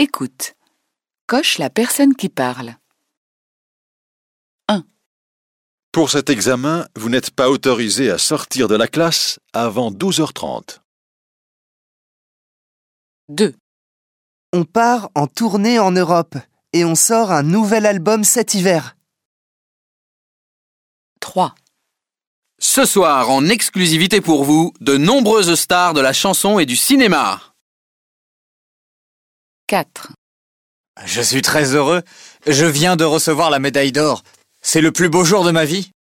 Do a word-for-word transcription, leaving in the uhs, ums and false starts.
Écoute. Coche la personne qui parle. un. Pour cet examen, vous n'êtes pas autorisé à sortir de la classe avant douze heures trente. deux. On part en tournée en Europe et on sort un nouvel album cet hiver. trois. Ce soir, en exclusivité pour vous, de nombreuses stars de la chanson et du cinéma. quatre. Je suis très heureux. Je viens de recevoir la médaille d'or. C'est le plus beau jour de ma vie.